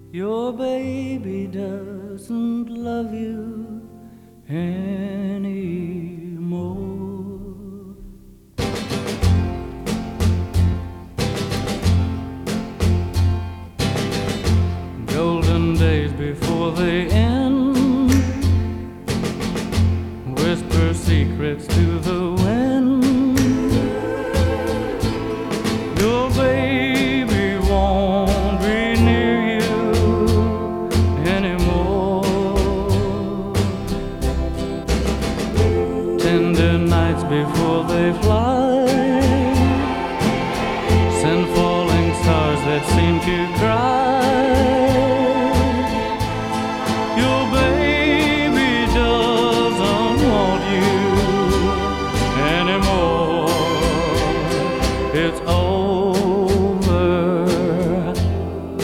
Your baby doesn't love you anymore. Golden days before they end.